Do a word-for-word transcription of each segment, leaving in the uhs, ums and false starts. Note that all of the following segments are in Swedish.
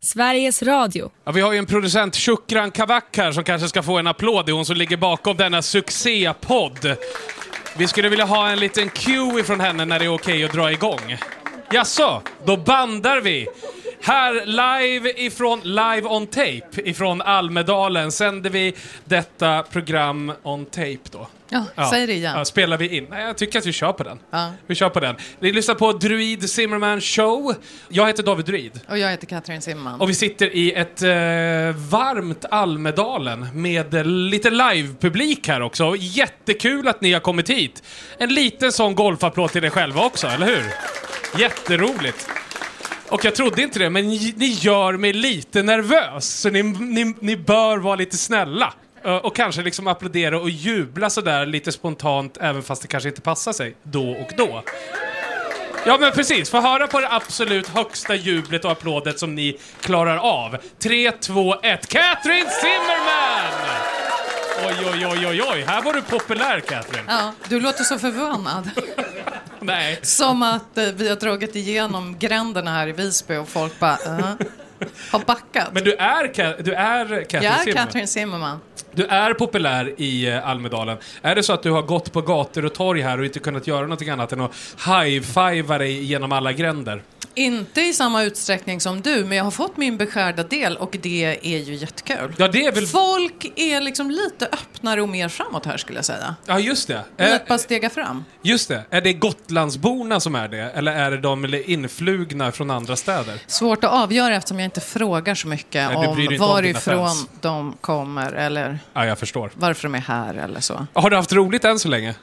Sveriges Radio. Ja, vi har ju en producent, Shukran Kavak här, som kanske ska få en applåd. Det är hon som ligger bakom denna succépodd. Vi skulle vilja ha en liten cue ifrån henne när det är okej att dra igång. Jaså, då bandar vi. Här live ifrån Live on Tape ifrån Almedalen sänder vi detta program on tape då. Ja, ja. Säg det igen. Ja, spelar vi in. Nej, jag tycker att vi kör på den. Ja. Vi kör på den. Vi lyssnar på Druid Zimmerman Show. Jag heter David Druid. Och jag heter Katrin Zimmerman. Och vi sitter i ett eh, varmt Almedalen med lite live-publik här också. Jättekul att ni har kommit hit. En liten sån golfapplåd till er själva också, eller hur? Jätteroligt. Och jag trodde inte det, men ni, ni gör mig lite nervös. Så ni, ni, ni bör vara lite snälla. Och kanske liksom applådera och jubla sådär lite spontant, även fast det kanske inte passar sig då och då. Ja, men precis. Få höra på det absolut högsta jublet och applådet som ni klarar av. tre, två, ett. Katrin Zimmerman! Oj, oj, oj, oj, oj. Här var du populär, Katrin. Ja, du låter så förvånad. Nej. Som att eh, vi har dragit igenom gränderna här i Visby och folk bara uh, har backat. Men du är, du är Katrin Jag är Zimmerman. Katrin Zimmerman. Du är populär i uh, Almedalen. Är det så att du har gått på gator och torg här och inte kunnat göra något annat än att high-fiva dig genom alla gränder? Inte i samma utsträckning som du, men jag har fått min beskärda del och det är ju jättekul. Ja, det är väl... Folk är liksom lite öppnare och mer framåt här, skulle jag säga. Ja, just det. Lite bara stega fram. Just det. Är det Gotlandsborna som är det? Eller är det de influgna från andra städer? Svårt att avgöra eftersom jag inte frågar så mycket. Nej, om varifrån om de kommer eller ja, jag förstår. Varför de är här eller så. Har du haft roligt än så länge?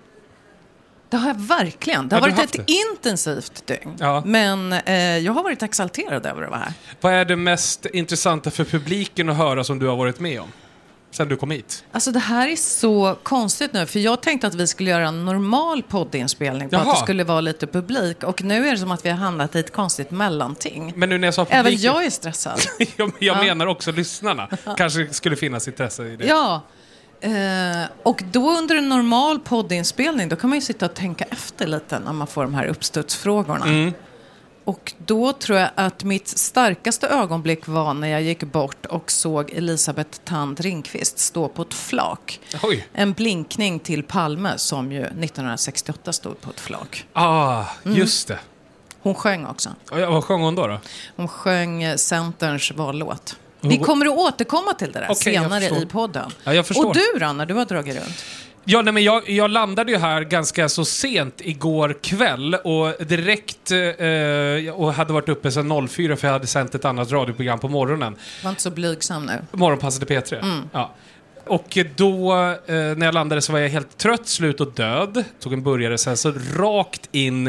Det har jag verkligen. Det har ja, varit ett det? intensivt dygn. Ja. Men eh, jag har varit exalterad över att vara här. Vad är det mest intressanta för publiken att höra som du har varit med om sen du kom hit? Alltså det här är så konstigt nu. För jag tänkte att vi skulle göra en normal poddinspelning. På att det skulle vara lite publik. Och nu är det som att vi har hamnat i ett konstigt mellanting. Men nu när jag sa publiken... Även jag är stressad. jag jag ja. menar också lyssnarna. Ja. Kanske skulle finnas intresse i det. Ja. Uh, och då under en normal poddinspelning då kan man ju sitta och tänka efter lite när man får de här uppstudsfrågorna. Mm. Och då tror jag att mitt starkaste ögonblick var när jag gick bort och såg Elisabeth Thand Ringqvist stå på ett flak. Oj. En blinkning till Palme som ju nittonhundrasextioåtta stod på ett flak. Ah, just det. Mm. Hon sjöng också. Ja, vad sjöng hon då då? Hon sjöng Centerns vallåt. Vi kommer att återkomma till det där okay, senare i podden. Ja, jag förstår. Och du då, när du har dragit runt? Ja, nej, men jag, jag landade ju här ganska så sent igår kväll och direkt eh, och hade varit uppe sedan noll fyra för jag hade sänt ett annat radioprogram på morgonen. Var inte så blygsam nu. Morgonpasset P tre. Mm. Ja. Och då eh, när jag landade så var jag helt trött, slut och död. Tog en burgare sen så rakt in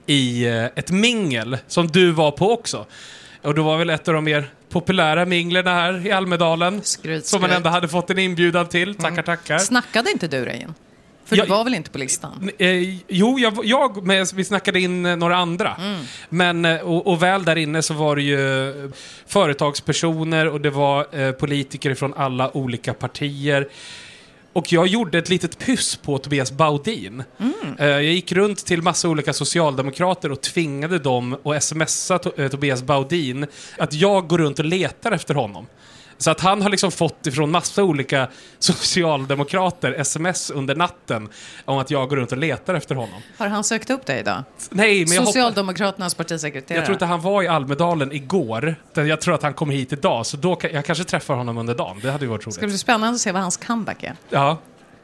i eh, ett mingel som du var på också. Och då var väl ett av de mer populära minglerna här i Almedalen. Skryt, som man skryt. ändå hade fått en inbjudan till. Tackar, mm. tackar. Snackade inte du dig in? För jag, du var väl inte på listan? Eh, jo, jag, jag med, vi snackade in några andra. Mm. Men, och, och väl där inne så var det ju företagspersoner och det var eh, politiker från alla olika partier. Och jag gjorde ett litet pyss på Tobias Baudin. Mm. Jag gick runt till massa olika socialdemokrater och tvingade dem att smsa to- Tobias Baudin att jag går runt och letar efter honom. Så att han har liksom fått ifrån massa olika socialdemokrater sms under natten om att jag går runt och letar efter honom. Har han sökt upp dig idag? Nej, men jag Socialdemokraternas hoppas... partisekreterare. Jag tror inte han var i Almedalen igår. Jag tror att han kommer hit idag. Så då kan... jag kanske träffar honom under dagen. Det hade ju varit roligt. Det ska bli spännande att se vad hans comeback är. Ja.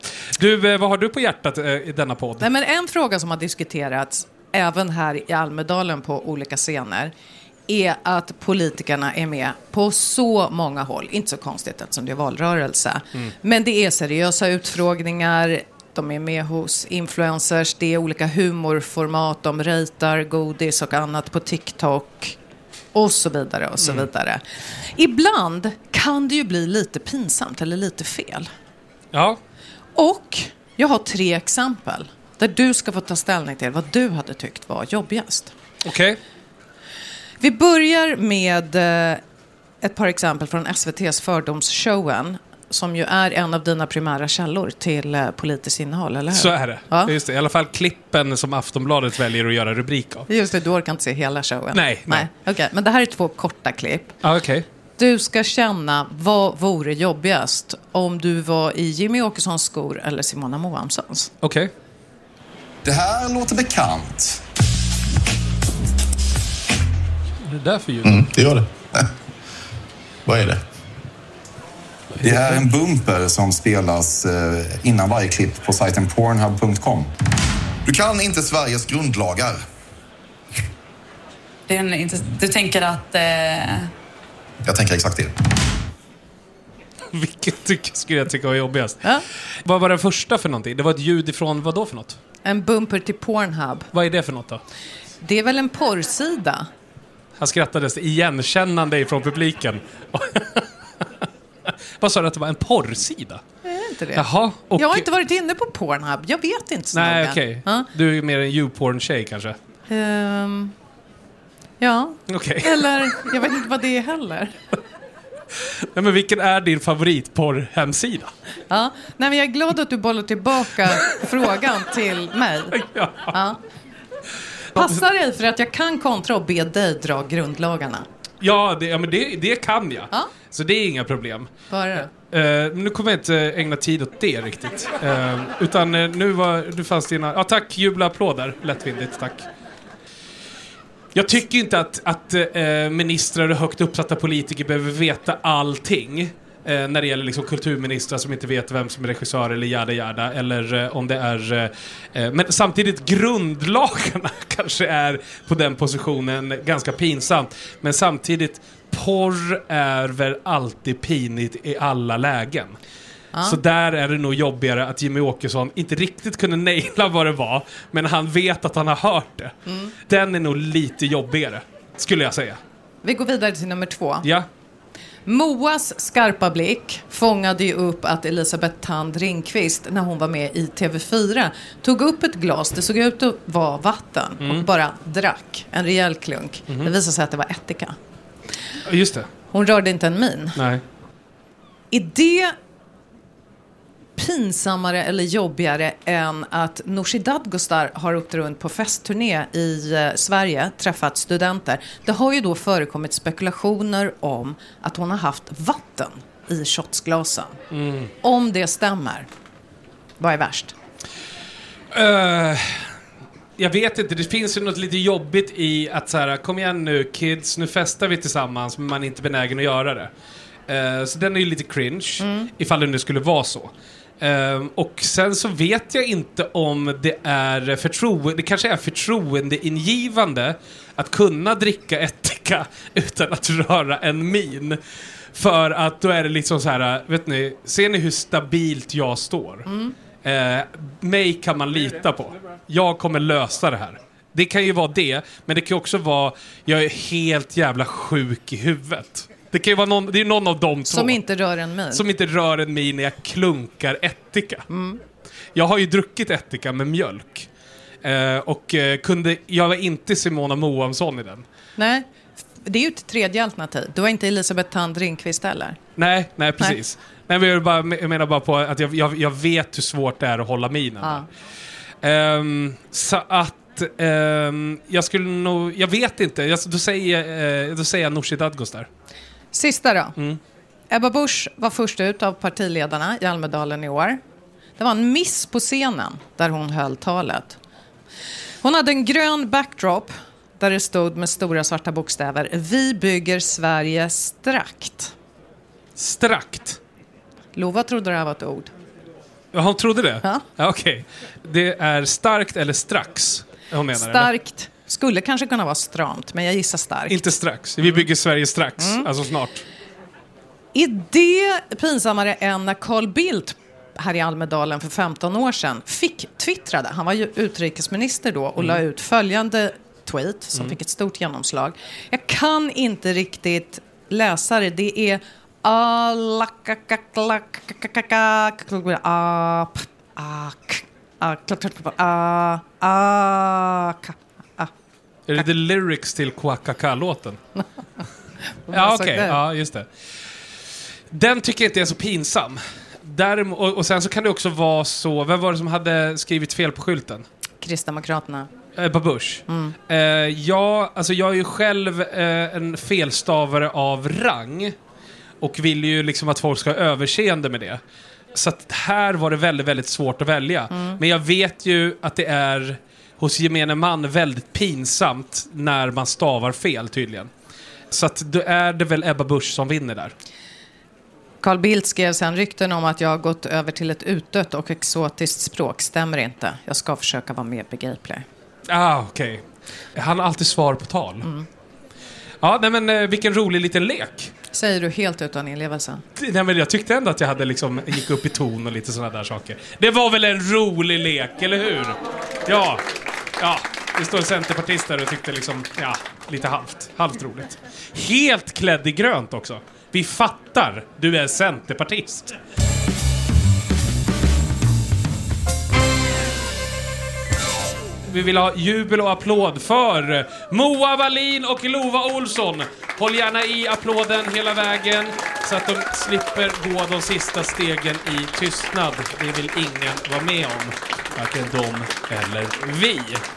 Du, vad har du på hjärtat i denna podd? Nej, men en fråga som har diskuterats även här i Almedalen på olika scener är att politikerna är med på så många håll. Inte så konstigt eftersom det är valrörelse. Mm. Men det är seriösa utfrågningar. De är med hos influencers. Det är olika humorformat. De ratear godis och annat på TikTok. Och så vidare och så mm. vidare. Ibland kan det ju bli lite pinsamt eller lite fel. Ja. Och jag har tre exempel där du ska få ta ställning till vad du hade tyckt var jobbigast. Okej. Okay. Vi börjar med ett par exempel från S V T:s fördomsshowen som ju är en av dina primära källor till eh, politiskt innehåll, eller hur? Så är det. Ja. Just det. I alla fall klippen som Aftonbladet väljer att göra rubrik av. Just det, du orkar inte se hela showen. Nej, nej. Okej, okay. Men det här är två korta klipp. Ah, okej. Okay. Du ska känna vad vore jobbigast om du var i Jimmy Åkessons skor eller Simona Moamsons. Okej. Okay. Det här låter bekant. Vad är det där för ljud? Mm, det gör det. Vad är det? Det är en bumper som spelas innan varje klipp på sajten pornhub punkt com. Du kan inte Sveriges grundlagar. Det är en, inte, du tänker att... Eh... Jag tänker exakt det. Vilket tycker, skulle jag tycka var jobbigast. Ja. Vad var det första för någonting? Det var ett ljud ifrån vad då för något? En bumper till Pornhub. Vad är det för något då? Det är väl en porrsida? Han skrattades igenkännande ifrån publiken. Vad sa du att det var? En porrsida? Jag vet inte det. Jaha, och... Jag har inte varit inne på Pornhub. Jag vet inte så Nej, noga. okej. Okay. Ja. Du är mer en YouPorn-tjej kanske? Um, ja. Okej. Okay. Eller, jag vet inte vad det är heller. Nej, men vilken är din favoritporr-hemsida? Ja. Nej, men jag är glad att du bollar tillbaka frågan till mig. Ja. Ja. Passa dig för att jag kan kontra och be dig dra grundlagarna. Ja, det, ja men det, det kan jag. Ja. Så det är inga problem. Bara. Uh, nu kommer jag inte ägna tid åt det riktigt. Uh, utan uh, nu var du fanns dina... Ja, tack. Jubla applåder. Lättvindigt, tack. Jag tycker inte att, att uh, ministrar och högt uppsatta politiker behöver veta allting. Uh, när det gäller liksom kulturministrar som inte vet vem som är regissör eller jada jada. Eller uh, om det är... Uh, men samtidigt grundlagarna kanske är på den positionen ganska pinsamt. Men samtidigt... Porr är väl alltid pinigt i alla lägen. Ja. Så där är det nog jobbigare att Jimmy Åkesson inte riktigt kunde naila vad det var, men han vet att han har hört det. Mm. Den är nog lite jobbigare, skulle jag säga. Vi går vidare till nummer två. Ja. Moas skarpa blick fångade ju upp att Elisabeth Thand Ringqvist, när hon var med i T V fyra, tog upp ett glas, det såg ut att vara vatten, mm. och bara drack en rejäl klunk. Mm. Det visade sig att det var ättika. Just det. Hon rörde inte en min. Nej. Är det pinsammare eller jobbigare än att Nooshi Dadgostar har åkt runt på festturné i eh, Sverige, träffat studenter? Det har ju då förekommit spekulationer om att hon har haft vatten i shotsglasen. Mm. Om det stämmer, vad är värst? Uh... Jag vet inte, det finns ju något lite jobbigt i att så här, kom igen nu kids, nu festar vi tillsammans, men man är inte benägen att göra det. Uh, så den är ju lite cringe, mm. ifall det nu skulle vara så. Uh, och sen så vet jag inte om det är förtroende, det kanske är förtroendeingivande att kunna dricka ättika utan att röra en min. För att då är det liksom så här, vet ni, ser ni hur stabilt jag står? Mm. Eh, mig kan man lita på. Jag kommer lösa det här. Det kan ju vara det, men det kan också vara jag är helt jävla sjuk i huvudet. Det kan ju vara någon, det är någon av dem som inte rör en min. Som inte rör en min när jag klunkar ättika. Mm. Jag har ju druckit ättika med mjölk. Eh, och eh, kunde jag var inte Simona Moamson i den. Nej. Det är ju ett tredje alternativ. Du var inte Elisabeth Thand Ringqvist heller. Nej, nej precis. Nej. Nej, men jag, bara, jag menar bara på att jag, jag, jag vet hur svårt det är att hålla minen. Ja. Um, så att um, jag skulle nog... Jag vet inte. Jag, då, säger, uh, då säger jag Nooshi Dadgostar. Sista då. Mm. Ebba Busch var först ut av partiledarna i Almedalen i år. Det var en miss på scenen där hon höll talet. Hon hade en grön backdrop där det stod med stora svarta bokstäver: Vi bygger Sverige strakt. Strakt? Lova trodde det här var ett ord. Ja, hon trodde det? Ja. Ja, okej. Det är starkt eller strax? Hon menar, starkt. Eller? Skulle kanske kunna vara stramt, men jag gissar starkt. Inte strax. Vi bygger Sverige strax. Mm. Alltså snart. Är det pinsammare än när Carl Bildt här i Almedalen för femton år sedan fick twittrade? Han var ju utrikesminister då och mm. la ut följande tweet som mm. fick ett stort genomslag. Jag kan inte riktigt läsa det. Det är Är det the lyrics till Kwakaka-låten? Ja, okej. Okay. Ja, just det. Den tycker jag inte är så pinsam. Däremot, och, och sen så kan det också vara så... Vem var det som hade skrivit fel på skylten? Kristdemokraterna. Ebba Busch. Mm. Eh, ja, alltså jag är ju själv eh, en felstavare av rang. Och vill ju liksom att folk ska ha överseende med det. Så att här var det väldigt, väldigt svårt att välja. Mm. Men jag vet ju att det är hos gemene man väldigt pinsamt när man stavar fel tydligen. Så att då är det väl Ebba Busch som vinner där. Carl Bildt skrev sen rykten om att jag har gått över till ett utdött och exotiskt språk. Stämmer inte. Jag ska försöka vara mer begriplig. Ah, okej. Okay. Han har alltid svar på tal. Mm. Ja, nej men eh, vilken rolig liten lek. Säger du helt utan inlevelse? Nej, men jag tyckte ändå att jag hade liksom gick upp i ton och lite sådana där saker. Det var väl en rolig lek, eller hur? Ja, ja. Det står en centerpartist där och tyckte liksom, ja, lite halvt. Halvt roligt. Helt klädd i grönt också. Vi fattar, du är centerpartist. Vi vill ha jubel och applåd för Moa Wallin och Lova Olsson. Håll gärna i applåden hela vägen så att de slipper gå de sista stegen i tystnad. Det vill ingen vara med om. Varken de eller vi.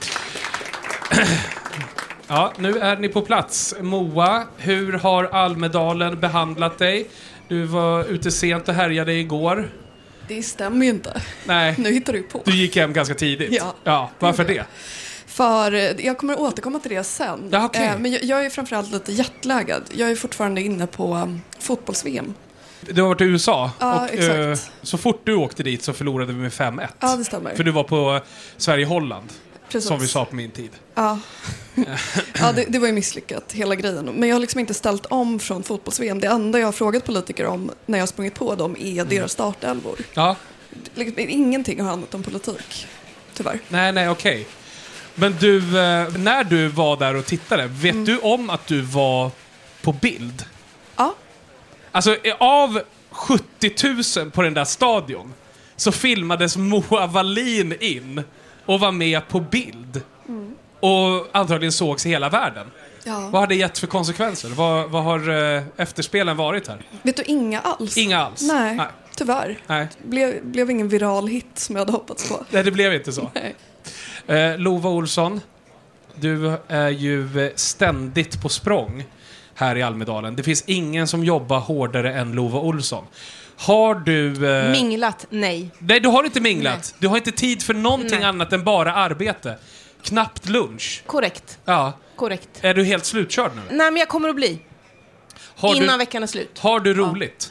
Ja, nu är ni på plats. Moa, hur har Almedalen behandlat dig? Du var ute sent och härjade igår. Det stämmer ju inte. Nej. Nu hittar du på. Du gick hem ganska tidigt. Ja. Ja, varför det? För jag kommer att återkomma till det sen. Ja, okay. Men jag, jag är framförallt lite jetlaggad. Jag är fortfarande inne på um, fotbolls-V M. Du har varit i U S A. Ja, och, exakt. Eh, så fort du åkte dit så förlorade vi med fem ett. Ja, det stämmer. För du var på Sverige-Holland. Precis. Som vi sa på min tid. Ja, ja det, det var ju misslyckat, hela grejen. Men jag har liksom inte ställt om från fotbolls-V M. Det enda jag har frågat politiker om när jag har sprungit på dem är mm. deras startelvor. Ja. Ingenting har handlat om politik, tyvärr. Nej, nej, okej. Okay. Men du, när du var där och tittade, vet mm. du om att du var på bild? Ja. Alltså, av sjuttio tusen på den där stadion så filmades Moa Wallin in och var med på bild. Mm. Och antagligen sågs i hela världen. Ja. Vad har det gett för konsekvenser? Vad, vad har eh, efterspelen varit här? Vet du, inga alls. Inga alls? Nej, Nej. Tyvärr. Nej. Blev, blev ingen viral hit som jag hade hoppats på. Nej, det blev inte så. Nej. Eh, Lova Olsson, du är ju ständigt på språng här i Almedalen. Det finns ingen som jobbar hårdare än Lova Olsson. Har du... Eh... Minglat? Nej. Nej, du har inte minglat. Nej. Du har inte tid för någonting Nej. annat än bara arbete. Knappt lunch. Korrekt. Ja. Korrekt. Är du helt slutkörd nu? Nej, men jag kommer att bli. Har Innan du... veckan är slut. Har du roligt?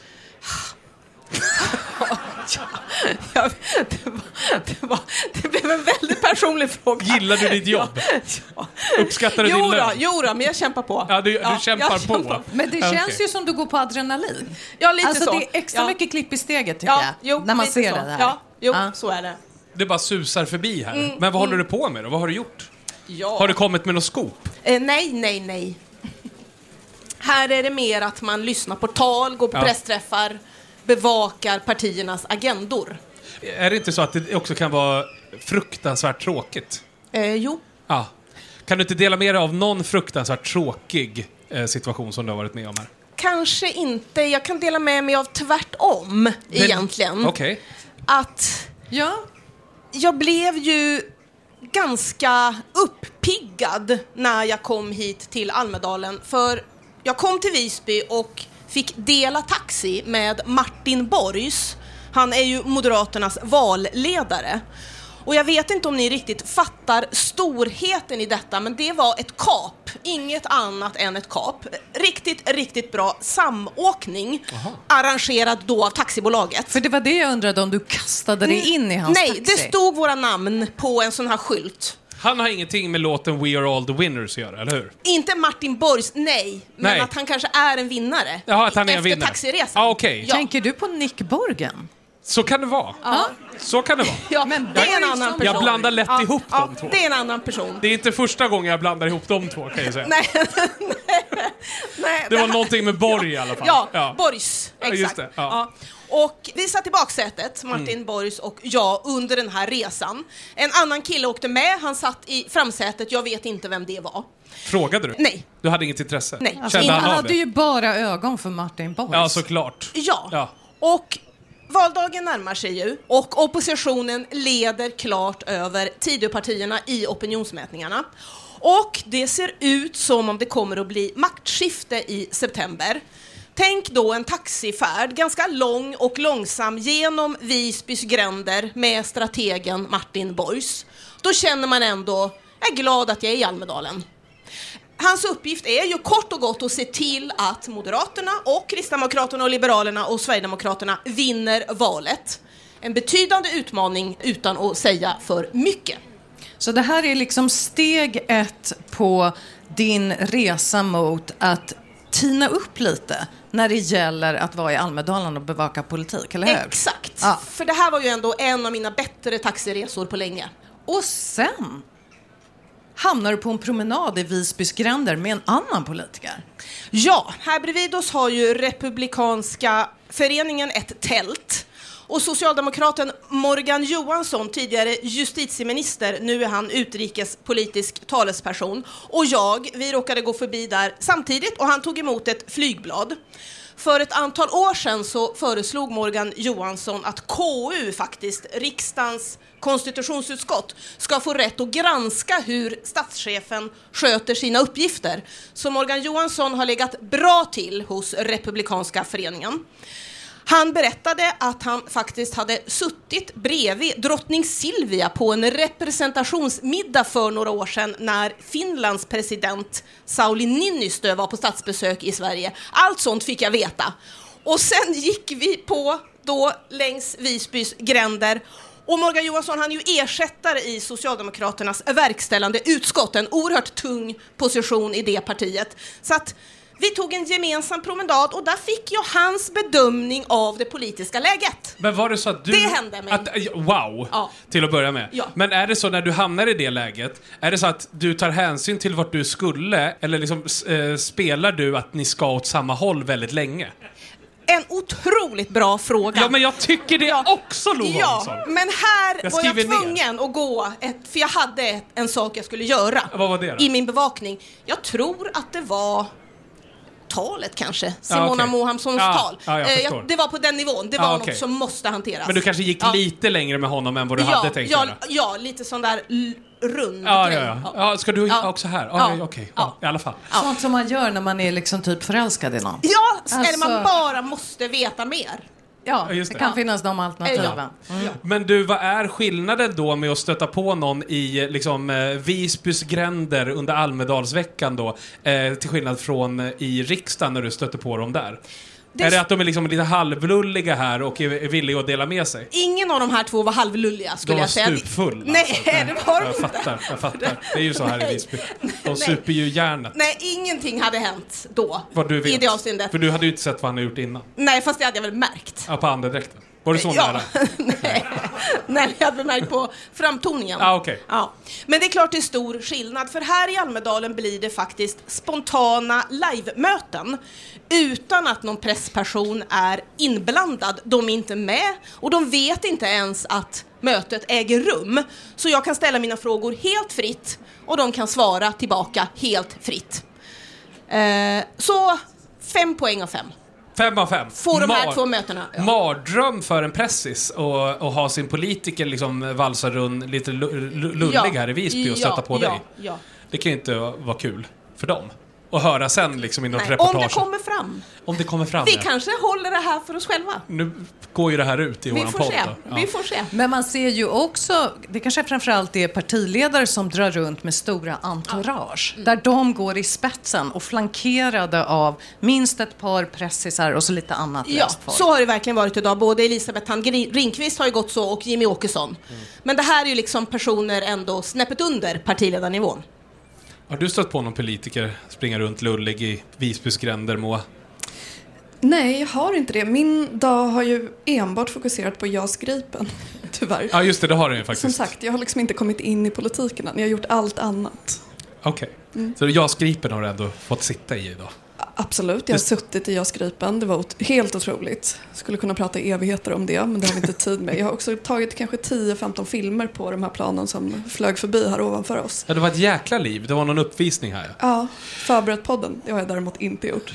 Ja. Ja, det, var, det, var, det blev en väldigt personlig fråga. Gillar du ditt jobb? Ja, ja. Uppskattar du jo din lön? Jo då, men jag kämpar på. Ja, du, ja, du kämpar på. Kämpar. Men det känns okay. ju som du går på adrenalin. Ja, lite alltså, så. Det är extra ja. mycket klipp i steget, tycker ja, jag. Jo, när man ser så. det här. Ja, jo, ja. så är det. Det bara susar förbi här. Mm, men vad håller mm. du på med då? Vad har du gjort? Ja. Har du kommit med något skop? Eh, nej, nej, nej. Här är det mer att man lyssnar på tal, går på ja. pressträffar, bevakar partiernas agendor. Är det inte så att det också kan vara fruktansvärt tråkigt? Eh, jo. Ja. Kan du inte dela med dig av någon fruktansvärt tråkig eh, situation som du har varit med om här? Kanske inte. Jag kan dela med mig av tvärtom, Men, egentligen. Okej. Okay. Att ja. jag blev ju ganska uppiggad när jag kom hit till Almedalen. För jag kom till Visby och fick dela taxi med Martin Borgs. Han är ju Moderaternas valledare. Och jag vet inte om ni riktigt fattar storheten i detta, men det var ett kap. Inget annat än ett kap. Riktigt, riktigt bra samåkning. Aha. Arrangerad då av taxibolaget. För det var det jag undrade, om du kastade dig in i hans Nej, taxi. det stod våra namn på en sån här skylt. Han har ingenting med låten We Are All The Winners att göra, eller hur? Inte Martin Borgs, nej. Men nej. Att han kanske är en vinnare. Jaha, att han är en efter vinnare. Taxiresan. Ah, okay. Ja. Tänker du på Nick Borgen? Så kan det vara. Ja. Så kan det vara. Ja, men det är en annan person. Jag blandar lätt ja, ihop ja, de två. Det är en annan person. Det är inte första gången jag blandar ihop de två, kan jag säga. Nej, nej, det var här... någonting med Borg i alla fall. Ja, ja. Borgs. Exakt. Ja, just det, ja. Ja. Och vi satt i baksätet, Martin mm. Borgs och jag, under den här resan. En annan kille åkte med, han satt i framsätet, jag vet inte vem det var. Frågade du? Nej. Du hade inget intresse? Nej. Alltså, Kände han han hade ju bara ögon för Martin Borgs. Ja, såklart. Ja. ja. Och valdagen närmar sig ju och oppositionen leder klart över Tidöpartierna i opinionsmätningarna. Och det ser ut som om det kommer att bli maktskifte i september. Tänk då en taxifärd, ganska lång och långsam, genom Visbys gränder med strategen Martin Borgs. Då känner man ändå, jag är glad att jag är i Almedalen. Hans uppgift är ju kort och gott att se till att Moderaterna och Kristdemokraterna och Liberalerna och Sverigedemokraterna vinner valet. En betydande utmaning utan att säga för mycket. Så det här är liksom steg ett på din resa mot att tina upp lite när det gäller att vara i Almedalen och bevaka politik, eller hur? Exakt, ja. För det här var ju ändå en av mina bättre taxiresor på länge. Och sen hamnar du på en promenad i Visbys gränder med en annan politiker. Ja, här bredvid oss har ju Republikanska föreningen ett tält. Och socialdemokraten Morgan Johansson, tidigare justitieminister, nu är han utrikespolitisk talesperson. Och jag, vi råkade gå förbi där samtidigt och han tog emot ett flygblad. För ett antal år sedan så föreslog Morgan Johansson att K U, faktiskt riksdagens konstitutionsutskott, ska få rätt att granska hur statschefen sköter sina uppgifter. Så Morgan Johansson har legat bra till hos Republikanska föreningen. Han berättade att han faktiskt hade suttit bredvid drottning Silvia på en representationsmiddag för några år sedan när Finlands president Sauli Niinistö var på statsbesök i Sverige. Allt sånt fick jag veta. Och sen gick vi på då längs Visbys gränder. Och Morgan Johansson, han är ju ersättare i Socialdemokraternas verkställande utskott. En oerhört tung position i det partiet. Så att vi tog en gemensam promenad och där fick jag hans bedömning av det politiska läget. Men var det så att du... Det hände mig. Att, wow, ja. Till att börja med. Ja. Men är det så när du hamnar i det läget, är det så att du tar hänsyn till vart du skulle, eller liksom äh, spelar du att ni ska åt samma håll väldigt länge? En otroligt bra fråga. Ja, men jag tycker det ja. också, Lo Hansson. Ja, men här jag var jag tvungen ner. att gå, ett, för jag hade en sak jag skulle göra. Vad var det då? I min bevakning. Jag tror att det var talet kanske, Simona ja, okay. Mohamssons ja, tal. Ja, jag eh, jag, det var på den nivån, det var ja, något okay. som måste hanteras. Men du kanske gick ja. lite längre med honom än vad du ja, hade tänkt ja, göra? ja, lite sån där l- rund ja, grej. ja, ja. ja, ska du ja. också här? Ja, ja. Okej, okay. ja. ja, i alla fall. Ja. Sånt som man gör när man är liksom typ förälskad i någon. Ja, alltså... eller man bara måste veta mer. Ja, just det, det kan ja. finnas de alternativen. Ja. Mm. Men du, vad är skillnaden då med att stöta på någon i liksom, eh, Visbys gränder under Almedalsveckan då, eh, till skillnad från eh, i riksdagen när du stöter på dem där? Det... Är det att de är liksom lite halvlulliga här och är, är villiga att dela med sig? Ingen av de här två var halvlulliga, skulle jag säga. De var stupfull. Nej, alltså. det var de jag inte. Fattar, jag fattar. Det är ju så här i Visby. De super ju järnet. Nej, ingenting hade hänt då. Vad du vet. I det avseendet. För du hade ju inte sett vad han har gjort innan. Nej, fast det hade jag väl märkt. Ja, på andedräkten. Var det så ja. nära? Nej. Nej, jag hade märkt på framtoningen. Ah, okay. Ja. Men det är klart det är stor skillnad. För här i Almedalen blir det faktiskt spontana live-möten. Utan att någon pressperson är inblandad. De är inte med. Och de vet inte ens att mötet äger rum. Så jag kan ställa mina frågor helt fritt. Och de kan svara tillbaka helt fritt. Eh, så fem poäng av fem. Fem av fem. Får de här Mar- två mötena. Ja. Mardröm för en pressis och, och ha sin politiker liksom valsa runt lite l- l- lullig ja. här i Visby och sätta ja, på ja, dig. Ja. Det kan ju inte vara kul för dem. Och höra sen liksom i något Nej, reportage. om det kommer fram. Om det kommer fram. Vi ja. kanske håller det här för oss själva. Nu går ju det här ut i Vi våran får podd. se. Ja. Vi får se. Men man ser ju också, det kanske framförallt är partiledare som drar runt med stora entourage. Ja. Mm. Där de går i spetsen och flankerade av minst ett par pressisar och så lite annat Ja, folk. så har det verkligen varit idag. Både Elisabeth Ringqvist har ju gått så och Jimmy Åkesson. Mm. Men det här är ju liksom personer ändå snäppet under partiledarnivån. Har du stött på någon politiker springa runt lullig i Visbys gränder, Moa? Nej, jag har inte det. Min dag har ju enbart fokuserat på JAS Gripen, tyvärr. Ja, just det, det har du ju faktiskt. Som sagt, jag har liksom inte kommit in i politiken än. Jag har gjort allt annat. Okej, okay. mm. Så JAS Gripen har du ändå fått sitta i idag? Absolut, jag har suttit i JAS Gripen. Det var ot- helt otroligt. Skulle kunna prata i evigheter om det, men det har vi inte tid med. Jag har också tagit kanske tio femton filmer på de här planen som flög förbi här ovanför oss. Ja, det var ett jäkla liv. Det var någon uppvisning här. Ja, ja, förberett podden. Det har jag däremot inte gjort.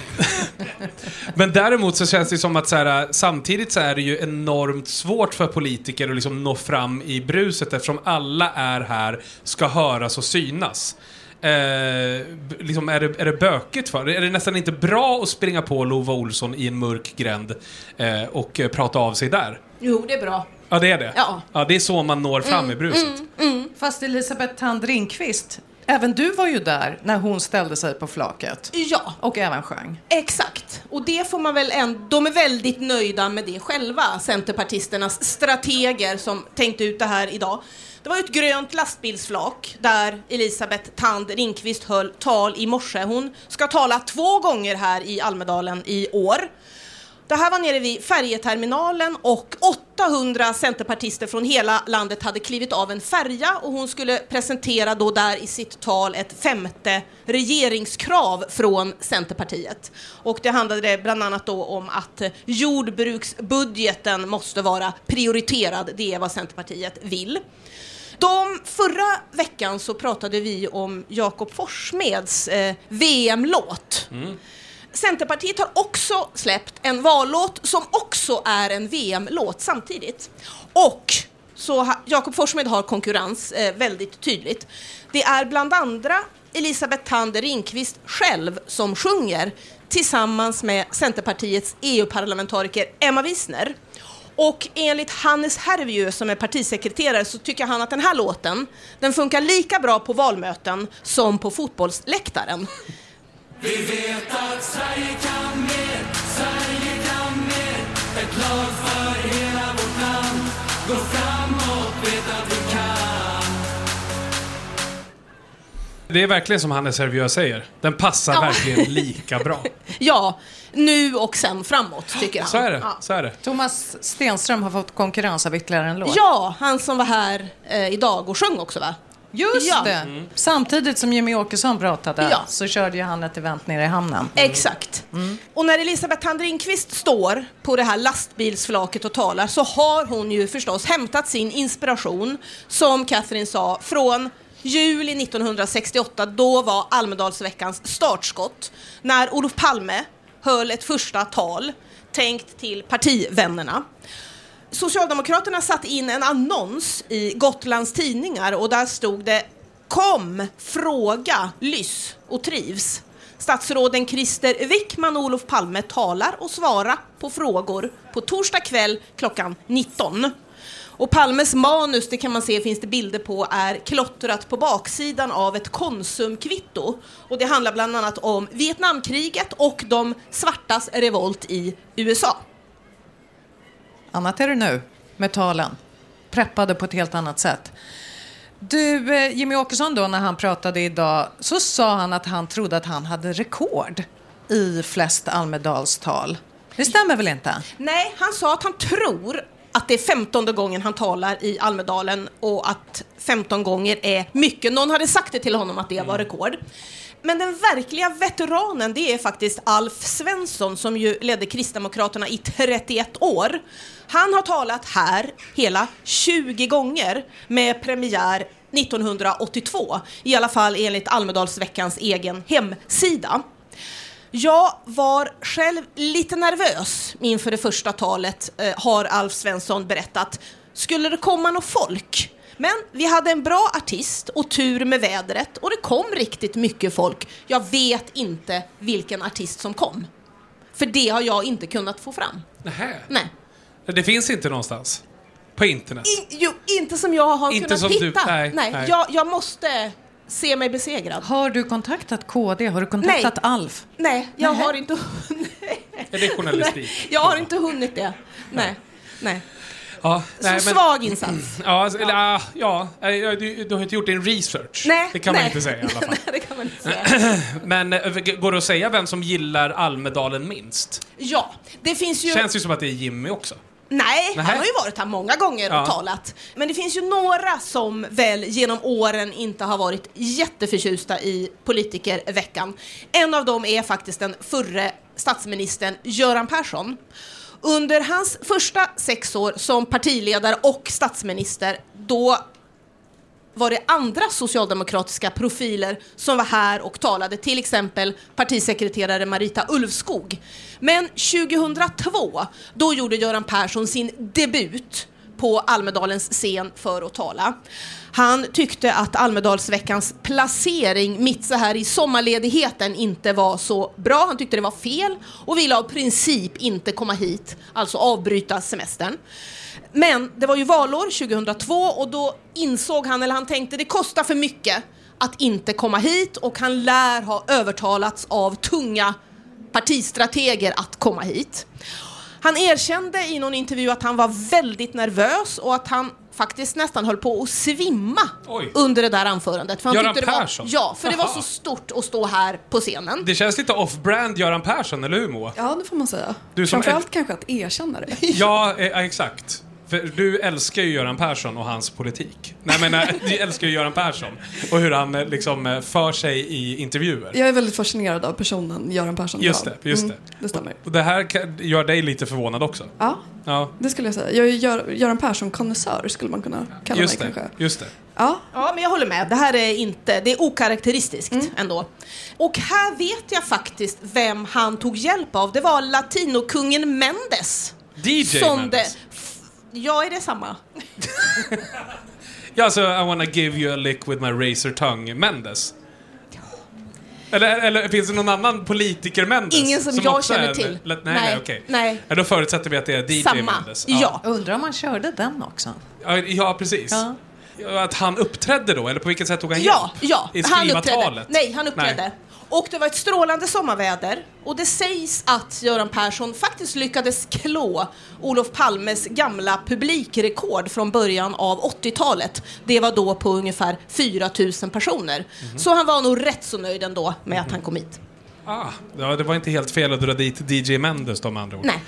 Men däremot så känns det som att så här, samtidigt så är det ju enormt svårt för politiker att liksom nå fram i bruset eftersom alla är här, ska höras och synas. Eh, liksom är, det, är det bökigt för? Är det nästan inte bra att springa på Lova Olsson i en mörk gränd eh, och prata av sig där? Jo, det är bra. Ja, det är det. Ja, ja det är så man når fram mm, i bruset. Mm, mm. Fast Elisabeth Thand Ringqvist, även du var ju där när hon ställde sig på flaket. Ja. Och även sjöng. Exakt. Och det får man väl ändå... De är väldigt nöjda med det själva, centerpartisternas strateger som tänkte ut det här idag. Det var ett grönt lastbilsflak där Elisabeth Thand Ringqvist höll tal i morse. Hon ska tala två gånger här i Almedalen i år. Det här var nere vid färjeterminalen och åttahundra centerpartister från hela landet hade klivit av en färja och hon skulle presentera då där i sitt tal ett femte regeringskrav från Centerpartiet. Och det handlade bland annat då om att jordbruksbudgeten måste vara prioriterad. Det är vad Centerpartiet vill. De förra veckan så pratade vi om Jakob Forssmeds eh, V M-låt. Mm. Centerpartiet har också släppt en vallåt som också är en V M-låt samtidigt. Och så ha, Jakob Forssmed har konkurrens eh, väldigt tydligt. Det är bland andra Elisabeth Thand Ringqvist själv som sjunger tillsammans med Centerpartiets E U-parlamentariker Emma Wisner. Och enligt Hannes Hervieu som är partisekreterare så tycker han att den här låten den funkar lika bra på valmöten som på fotbollsläktaren. Vi vet att Sverige kan mer, Sverige kan mer. Ett lag för hela vårt land. Gå framåt, vet att vi kan. Det är verkligen som Hannes Hervieu säger. Den passar ja. verkligen lika bra. Ja, nu och sen framåt tycker han. Så är det, ja. så är det. Thomas Stenström har fått konkurrens av ytterligare en låt. Ja, han som var här eh, idag och sjöng också, va? Just ja. det. Mm. Samtidigt som Jimmy Åkesson pratade ja. så körde ju han ett event nere i hamnen. Mm. Exakt. Mm. Och när Elisabeth Thand Ringqvist står på det här lastbilsflaket och talar så har hon ju förstås hämtat sin inspiration, som Catherine sa, från juli nittonhundrasextioåtta. Då var Almedalsveckans startskott när Olof Palme höll ett första tal tänkt till partivännerna. Socialdemokraterna satt in en annons i Gotlands tidningar och där stod det: kom, fråga, lys och trivs. Statsråden Christer Wickman och Olof Palme talar och svarar på frågor på torsdag kväll klockan nitton. Och Palmes manus, det kan man se, finns det bilder på, är klottrat på baksidan av ett Konsumkvitto. Och det handlar bland annat om Vietnamkriget och de svartas revolt i U S A. Annat är det nu med talen. Preppade på ett helt annat sätt. Du, Jimmy Åkesson då, när han pratade idag så sa han att han trodde att han hade rekord i flest Almedalstal. Det stämmer väl inte? Nej, han sa att han tror att det är femtonde gången han talar i Almedalen och att femton gånger är mycket. Någon hade sagt det till honom att det var rekord. Men den verkliga veteranen, det är faktiskt Alf Svensson som ju ledde Kristdemokraterna i trettioett år. Han har talat här hela tjugo gånger med premiär nittonhundraåttiotvå. I alla fall enligt Almedalsveckans egen hemsida. Jag var själv lite nervös inför det första talet, eh, har Alf Svensson berättat. Skulle det komma något folk? Men vi hade en bra artist och tur med vädret och det kom riktigt mycket folk. Jag vet inte vilken artist som kom. För det har jag inte kunnat få fram. Nähä. Nej. Det finns inte någonstans på internet. I, jo, inte som jag har inte kunnat som hitta. Du, nej, nej, nej. Jag, jag måste se mig besegrad. Har du kontaktat K D? Har du kontaktat nej. Alf? Nej, jag Nähä. har inte Är det journalistik? Nej, jag har inte hunnit det. Nej, nej. Ja, Så nej, men, svag insats. ja, alltså, eller, ja, ja, ja, du, du har inte gjort din research. Nej, det kan nej. man inte säga i alla fall. Nej, det kan man inte säga. Men eh, går det att säga vem som gillar Almedalen minst? Ja, det finns ju... Känns ju som att det är Jimmy också. Nej, Nähä. han har ju varit här många gånger och Ja. talat. Men det finns ju några som väl genom åren inte har varit jätteförtjusta i politikerveckan. En av dem är faktiskt den förre statsministern Göran Persson. Under hans första sex år som partiledare och statsminister, då var det andra socialdemokratiska profiler som var här och talade, till exempel partisekreterare Marita Ulvskog. Men tjugohundratvå, då gjorde Göran Persson sin debut på Almedalens scen för att tala. Han tyckte att Almedalsveckans placering mitt så här i sommarledigheten inte var så bra. Han tyckte det var fel och ville av princip inte komma hit, alltså avbryta semestern. Men det var ju valår tjugohundratvå och då insåg han, eller han tänkte, det kostar för mycket att inte komma hit, och han lär ha övertalats av tunga partistrateger att komma hit. Han erkände i någon intervju att han var väldigt nervös och att han faktiskt nästan höll på att svimma Oj. under det där anförandet. För han Göran tyckte det var, Persson? ja, för det var Aha. så stort att stå här på scenen. Det känns lite off-brand Göran Persson, eller hur Moa? Ja, det får man säga. Du som Framförallt äl- kanske att erkänna det. Ja, eh, exakt. För du älskar ju Göran Persson och hans politik. Nej, men eh, du älskar ju Göran Persson och hur han eh, liksom eh, för sig i intervjuer. Jag är väldigt fascinerad av personen Göran Persson. Just idag. det, just Mm, det. det stämmer. Och det här kan- gör dig lite förvånad också. Ja, Ja, det skulle jag säga. Jag är Gör- Göran Persson-konnässör skulle man kunna kalla just mig det. kanske. Just det. Ja, Ja, men jag håller med. Det här är inte, det är okaraktäristiskt ändå. Och här vet jag faktiskt vem han tog hjälp av. Det var latinokungen Mendes. D J Som Mendes. det, f- ja, är det samma? Ja, alltså, I wanna give you a lick with my razor tongue, Mendes. Eller, eller finns det någon annan politiker Mendes? Ingen som jag också är känner en- till. Nej, nej, Nej, okej. nej. Ja, då förutsätter vi att det är D J Samma. Mendes. Ja. Undrar om man körde den också. Ja, ja precis. Ja. Ja, att han uppträdde då, eller på vilket sätt tog han Ja, hjälp? ja. I Han skriva uppträdde. talet? Nej, han uppträdde. Nej. Och det var ett strålande sommarväder. Och det sägs att Göran Persson faktiskt lyckades klå Olof Palmes gamla publikrekord från början av åttiotalet. Det var då på ungefär fyra tusen personer. Så han var nog rätt så nöjd ändå med att han kom hit. Ah, ja, det var inte helt fel att dra dit D J Mendes då, med andra ord. Nej.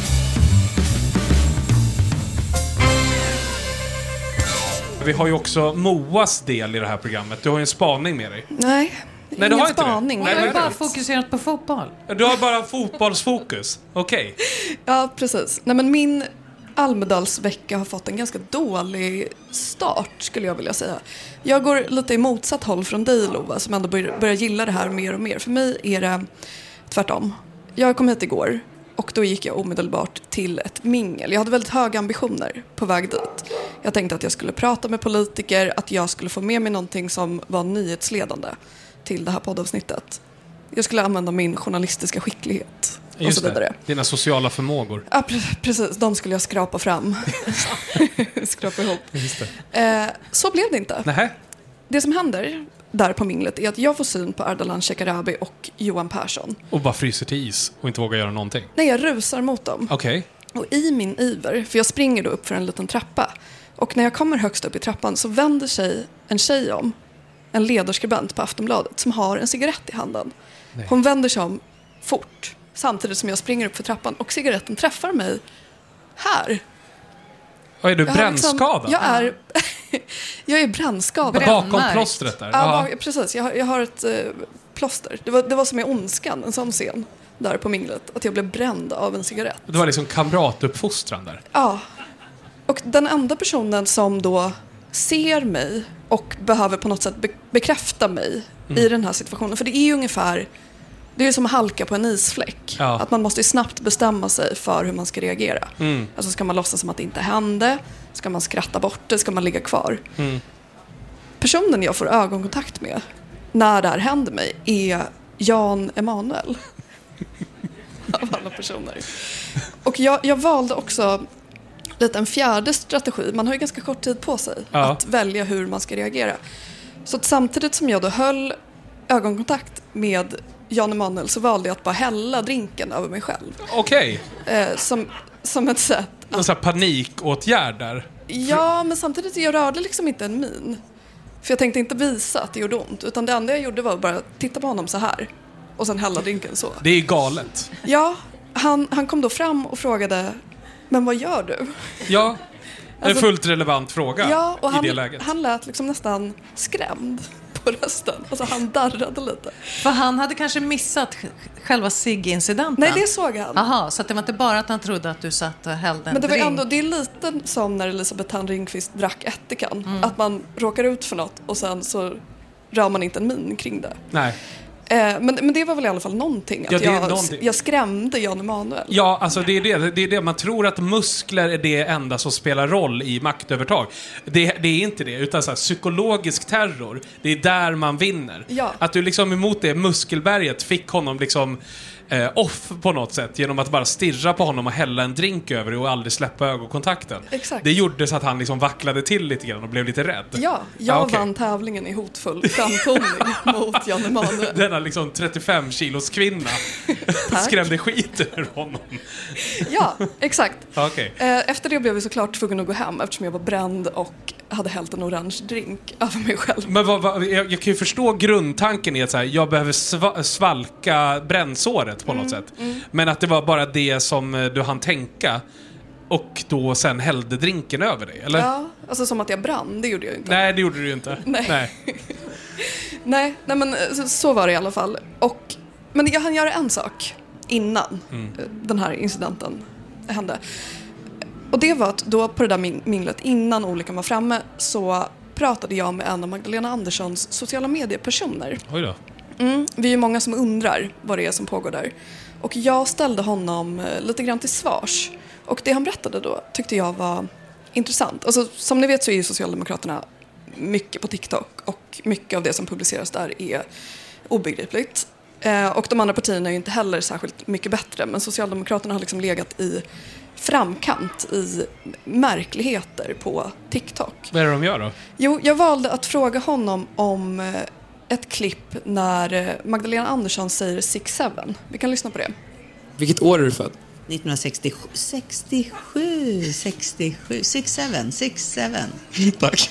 Vi har ju också Moas del i det här programmet. Du har ju en spaning med dig. nej. Nej, du ingen har inte det. spaning. Nej, Jag har nej, ju bara nej. fokuserat på fotboll. Du har bara fotbollsfokus. Okej. Ja, precis. Nej, men min Almedalsvecka har fått en ganska dålig start, skulle jag vilja säga. Jag går lite i motsatt håll från dig, Lova, som ändå börjar, börjar gilla det här mer och mer. För mig är det tvärtom. Jag kom hit igår och då gick jag omedelbart till ett mingel. Jag hade väldigt höga ambitioner på väg dit. Jag tänkte att jag skulle prata med politiker, att jag skulle få med mig någonting som var nyhetsledande till det här poddavsnittet. Jag skulle använda min journalistiska skicklighet och Just så vidare. det. Dina sociala förmågor. Ja, pre- precis. De skulle jag skrapa fram. skrapa ihop. Just det. Eh, så blev det inte. Nähä? Det som händer där på minglet är att jag får syn på Ardalan Shekarabi och Johan Persson. Och bara fryser till is och inte vågar göra någonting. När jag rusar mot dem. Okej. Och i min iver, för jag springer då upp för en liten trappa. Och när jag kommer högst upp i trappan så vänder sig en tjej om. En ledarskribent på Aftonbladet som har en cigarett i handen. Nej. Hon vänder sig om fort samtidigt som jag springer upp för trappan. Och cigaretten träffar mig här. Och är du Jag har liksom- brännskadad? jag är Jag är brännskadad. Brä- Bakom Brännmärkt. plåstret där? Ja, Jaha. bak- precis. Jag har, jag har ett eh, plåster. Det var, det var som i Ondskan, en sån scen där på minglet. Att jag blev bränd av en cigarett. Du var liksom kamratuppfostran där. Ja. Och den enda personen som då ser mig och behöver på något sätt be- bekräfta mig Mm. i den här situationen. För det är ju ungefär, det är ju som att halka på en isfläck. Ja. Att man måste ju snabbt bestämma sig för hur man ska reagera. Mm. Alltså ska man låtsas som att det inte hände? Ska man skratta bort det? Ska man ligga kvar? Mm. Personen jag får ögonkontakt med när det här händer mig är Jan Emanuel. Av alla personer. Och jag, jag valde också lite en fjärde strategi. Man har ju ganska kort tid på sig Ja. att välja hur man ska reagera. Så att samtidigt som jag då höll ögonkontakt med Jan Emanuel så valde jag att bara hälla drinken över mig själv. Okej. Eh, som, som ett sätt att... Någon sån här panikåtgärd där. Ja, men samtidigt jag rörde liksom inte en min. För jag tänkte inte visa att det gjorde ont. Utan det enda jag gjorde var bara titta på honom så här. Och sen hälla drinken så. Det är galet. Ja, han, han kom då fram och frågade, men vad gör du? Ja, en Alltså- fullt relevant fråga Ja, och i det han, läget. han lät liksom nästan skrämd på rösten. Alltså han darrade lite. För han hade kanske missat sj- själva cigg-incidenten. Nej, det såg han. Aha, så att det var inte bara att han trodde att du satt och hällde en Men det var drink. ändå, det är lite som när Elisabeth Thand Ringqvist drack ättikan. Mm. Att man råkar ut för något och sen så rör man inte en min kring det. Nej. Eh, men, men det var väl i alla fall någonting. Att Ja, det är jag, någonting. jag skrämde Jan Emanuel. Ja, alltså det är det, det är det. Man tror att muskler är det enda som spelar roll i maktövertag. Det, det är inte det, utan så här, psykologisk terror, det är där man vinner. Ja. Att du liksom emot det muskelberget fick honom liksom eh, off på något sätt genom att bara stirra på honom och hälla en drink över det och aldrig släppa ögonkontakten. Exakt. Det gjorde så att han liksom vacklade till lite grann och blev lite rädd. Ja, jag Ah, okej. vann tävlingen i hotfull framtoning mot Jan Emanuel. Denna liksom trettiofem kilos kvinna skrämde skit ur honom. Ja, exakt. Okej. Eh, Efter det blev vi såklart tvungen att gå hem eftersom jag var bränd och hade hällt en orange drink över mig själv. Men vad, vad, jag, jag kan ju förstå grundtanken i att så här, jag behöver sva, svalka brännsåret på något sätt. Men att det var bara det som eh, du hann tänka och då sen hällde drinken över dig, eller? Ja, alltså som att jag brann, det gjorde jag inte. Nej, det gjorde du ju inte. Nej. Nej. Nej, nej men så, så var det i alla fall. Och, men jag hann göra en sak innan Mm. eh, den här incidenten hände. Och det var att då på det där min- minglet innan olyckan var framme så pratade jag med en av Magdalena Anderssons sociala mediepersoner. Oj då. Mm, vi är ju många som undrar vad det är som pågår där. Och jag ställde honom eh, lite grann till svars. Och det han berättade då tyckte jag var intressant. Alltså, som ni vet så är ju Socialdemokraterna mycket på TikTok. Och mycket av det som publiceras där är obegripligt. Eh, och de andra partierna är ju inte heller särskilt mycket bättre. Men Socialdemokraterna har liksom legat i framkant i märkligheter på TikTok. Vad är det de gör då? Jo, jag valde att fråga honom om eh, ett klipp när eh, Magdalena Andersson säger six seven. Vi kan lyssna på det. Vilket år är du född? nittonhundrasextiosju, sextiosju, sextiosju, six seven, six seven. Tack.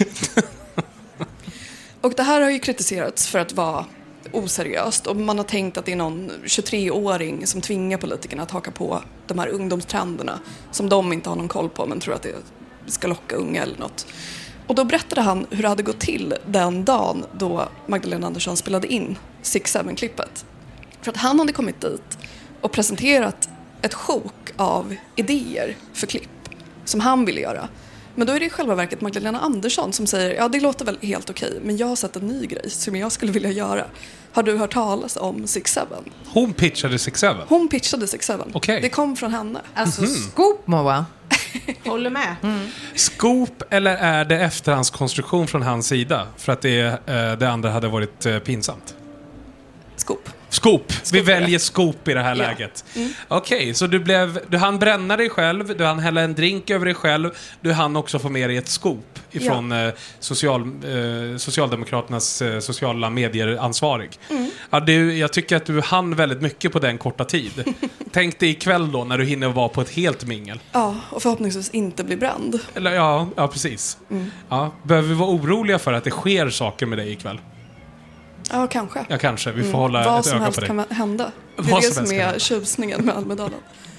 Och det här har ju kritiserats för att vara oseriöst och man har tänkt att det är någon tjugotre-åring som tvingar politikerna att haka på de här ungdomstrenderna som de inte har någon koll på men tror att det ska locka unga eller något. Och då berättade han hur det hade gått till den dagen då Magdalena Andersson spelade in six seven-klippet. För att han hade kommit dit och presenterat ett sjok av idéer för klipp som han ville göra. Men då är det i själva verket Magdalena Andersson som säger ja det låter väl helt okej men jag har sett en ny grej som jag skulle vilja göra. Har du hört talas om six seven? Hon pitchade six seven. Hon pitchade six seven. Okej. Det kom från henne. Alltså, scoop, Moa. Håller med. Scoop eller är det efterhandskonstruktion från hans sida? För att det, eh, det andra hade varit eh, pinsamt. Scoop. Scoop. Vi är det. väljer scoop i det här Ja. läget. Okej, så du blev, du hann bränna dig själv, du hann hälla en drink över dig själv, du hann också få med dig ett scoop ifrån eh, social, eh, Socialdemokraternas eh, sociala medier-ansvarig. Ja, du, jag tycker att du hann väldigt mycket på den korta tid. Tänk dig ikväll då när du hinner vara på ett helt mingel. Ja, och förhoppningsvis inte bli bränd. Eller, ja, ja, precis. Ja, behöver vi vara oroliga för att det sker saker med dig ikväll? Ja, kanske. Ja, kanske. Vi får hålla Vad ett som öga helst på dig. kan hända. Det Vad är det som som helst kan är hända. tjusningen med Almedalen.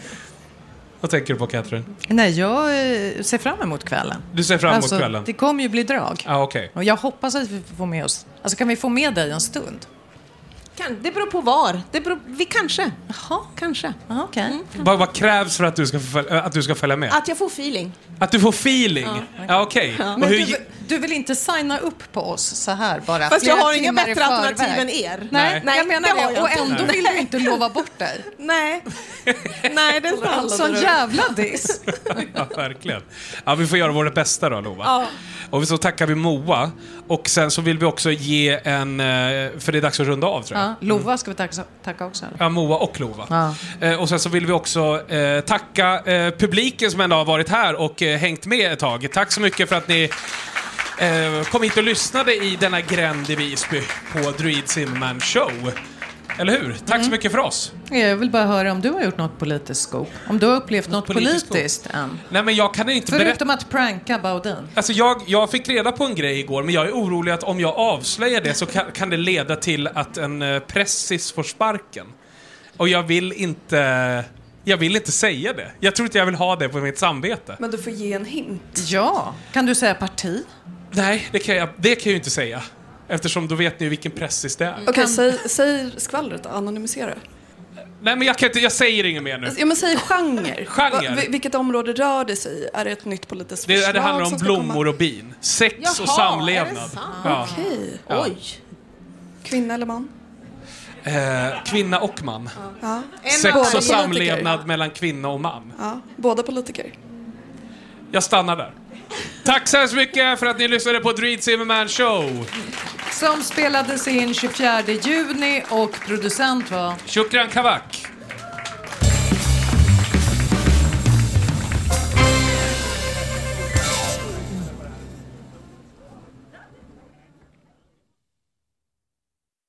Vad tänker du på, Catherine? Nej, jag eh, ser fram emot kvällen. Du ser fram emot Alltså, kvällen? det kommer ju bli drag. Ja, okej. Och jag hoppas att vi får med oss... Alltså kan vi få med dig en stund? Kan, det beror på var. Det beror, vi kanske. Jaha, Kanske. ah, okej. Vad, vad krävs för att du ska, förfölja, äh, att du ska följa med? Att jag får feeling. Att du får feeling? Ja, okej. Men Och hur du, gi- du vill inte signa upp på oss så här bara? Fast jag flera har inga timmar i bättre alternativ förväg? än er. Nej, Nej, jag menar det det. har jag Och inte. ändå vill du inte lova bort dig. Nej. Nej, det är sant. Sån jävla diss. Ja, verkligen. Ja, vi får göra vårt bästa då, Lova. Ja. Och så tackar vi Moa. Och sen så vill vi också ge en... eh, För det är dags att runda av, tror jag. Ja, Lova ska vi tacka, tacka också. Eller? Ja, Moa och Lova. Ja. Eh, och sen så vill vi också eh, tacka eh, publiken som ändå har varit här och eh, hängt med ett tag. Tack så mycket för att ni eh, kom hit och lyssnade i denna gränd i Visby på Druid Zimmerman Show. Eller hur? Tack så mycket för oss. Jag vill bara höra om du har gjort något politiskt scoop. Om du har upplevt något, något politiskt, politiskt än. Nej, men jag kan inte Förutom berätta. att pranka Baudin. Alltså jag, jag fick reda på en grej igår, men jag är orolig att om jag avslöjar det så kan, kan det leda till att en uh, pressis får sparken. Och jag vill inte... Jag vill inte säga det. Jag tror inte jag vill ha det på mitt samvete. Men du får ge en hint. Ja. Kan du säga parti? Nej, det kan jag, det kan jag ju inte säga. Eftersom då vet ni vilken pressis det är. Okej, okay, säg, säg skvallret då. Anonymisera. Nej, men jag kan inte, jag säger inget mer nu. Ja, men säg genre. Genre. Va, vilket område rör det sig i? Är det ett nytt politiskt förslag? Det, det handlar om blommor komma? och bin. Sex Jaha, och samlevnad. Ja. Okej. Okay. Ja. Oj. Kvinna eller man? Eh, kvinna och man. Ja. Sex Båda och samlevnad politiker. mellan kvinna och man. Ja. Båda politiker. Jag stannar där. Tack så hemskt mycket för att ni lyssnade på Dreed Zimmerman Show. Som spelades in tjugofjärde juni och producent var... Shukran Kavak.